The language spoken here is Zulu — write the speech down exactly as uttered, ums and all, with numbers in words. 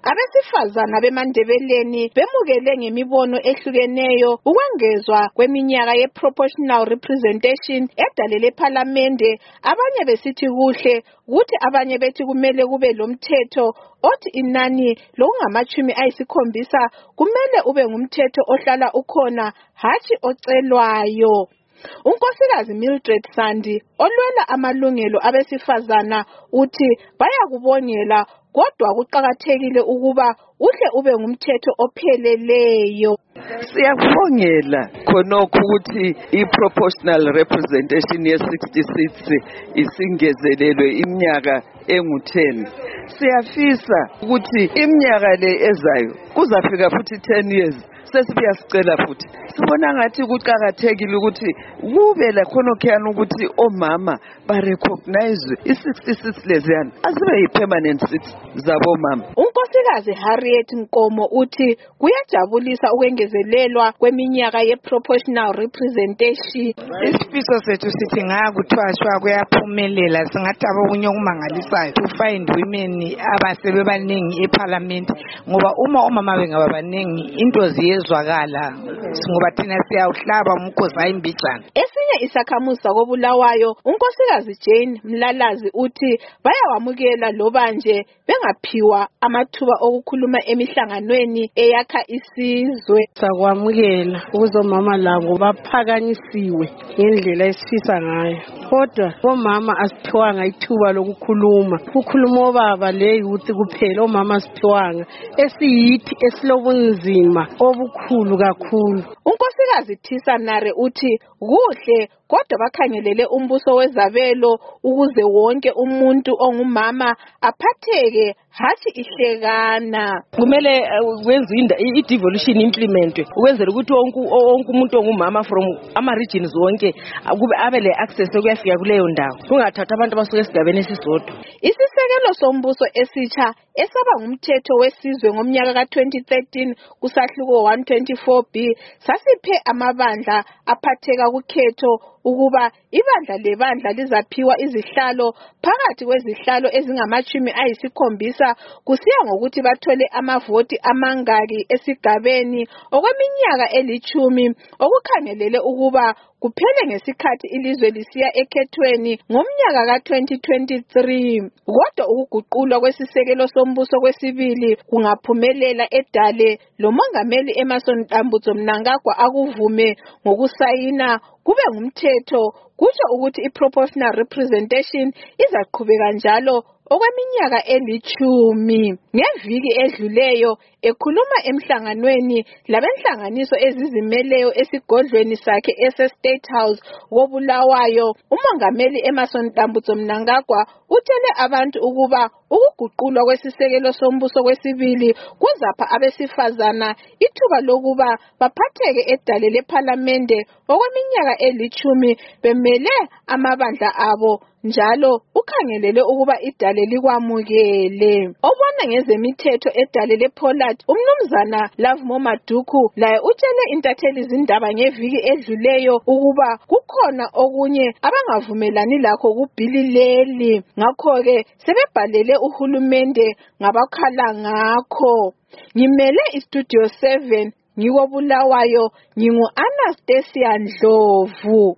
Abesifazana bemandebeleni bemukele ngemibono ehlukeneyo ukwengezwa kweminyaka ye-proportional representation edalele parliamente. Abanye besithi kuhle ukuthi abanye bethi kumele kube lomthetho othi inani lokungamachumi ayisikhombisa kumele ube ngumthetho ohlala ukhona hatshi ocelwayo. Unkosikazi Mildred Sandi olwela amalungelo abesifazana uthi bayakubongela kodwa kuqakathekile ukuba uhle ube ngumthetho opheleleyo. Siyakubongela khonokho ukuthi i-proportional representation ye-sixty seats isingezelelwe iminyaka engu ten. Siyafisa ukuthi iminyaka le ezayo kuzafika futhi ten years sesiyasicela futhi. Sibona ngathi kuqakathekile ukuthi kube la khonokhiyana ukuthi omama ba recognize i-sixty seats leziyana azibe yi-permanent seats zabo mama. Unkosikazi Harriet Nkomo uthi kuyajabulisa ukwengezelelwa kweminyaka ye-proportional representation. Isifiso sethu sithi ngakuthwashwa kuyaphumelela, singathi abokunye okumangalisayo to find women abasebebaningi eParliament, ngoba uma omama bengaba baningi into ziyezwakala ngoba thina siyawuhlaba umkhosi ayimbijana. Esinye isakhamuza koBulawayo unkosikazi Jane Mlalazi uthi bayawamukela loba nje bengaphiwa amathuba okukhuluma emihlanganweni eyakha isizwe. Sakwamukela ukuzomama labo baphakanyisiwe ngendlela esifisa ngayo, kodwa omama asiphiwanga ithuba lokukhuluma. Kukhuluma obaba le yuthi kuphela, omama asiphiwanga esiyithi esilobunzima obukhulu kakhulu. Unkosikazi Thisa Nare uthi kuhle kodwa bakhangelele umbuso wezabelo ukuze wonke umuntu ongumama aphatheke hathi ihlekana. Kumele wenze i-devolution implementwe ukwenzela ukuthi wonke umuntu ongumama from ama regions wonke kube abe le access ukuyafika kuleyo ndawo, kungathatha abantu abasuka esigabeni esisodwa. Isisekelo sombuso esitsha esaba ngumthetho wesizwe ngomnyaka ka twenty thirteen kusahluko one twenty-four B sasiphe amabandla aphatheka kukhetho ukuba ibandla lebandla lizaphiwa izihlalo phakathi kwezihlalo ezingamachumi ayisikhombisa kusiya ngokuthi bathole amavoti amangaki esigabeni okweminyaka elichumi, okukhangelele ukuba kuphele ngesikhathi ilizwe lisiya ekhethweni ngomnyaka ka twenty twenty-three. Kodwa ukuguqulwa kwesisekelo sombuso kwesibili kungaphumelela edale lomongameli Emmerson Dambudzo Mnangagwa akuvume ngokusayina kube ngumthetho, kusho ukuthi i-proportional representation izaqhubeka njalo okweminyaka elichumi. Ngeviki edluleyo ekhuluma emhlanganweni labenhlanganiso ezizimeleyo esigodlweni sakhe ese-State House koBulawayo, umongameli Emmerson Dambudzo Mnangagwa utshele abantu ukuba ukuguqulwa kwesisekelo sombuso kwesibili kuzapha abesifazana ithuba lokuba baphatheke edale leParliamente okweminyaka elichumi bemele amabandla abo, njalo ukhangelele ukuba idale likwamukele. Obona ngezemithetho edale lePollard umnumzana Lovemore Maduku laye utshele intatheli izindaba ngeviki edluleyo ukuba kukhona okunye abangavumelani lakho kubhili leli, ngakho-ke sebebhalele uhulumende ngabakhala ngakho. Ngimele iStudio seven ngiko Bulawayo, ngingu Anastasia Ndlovu.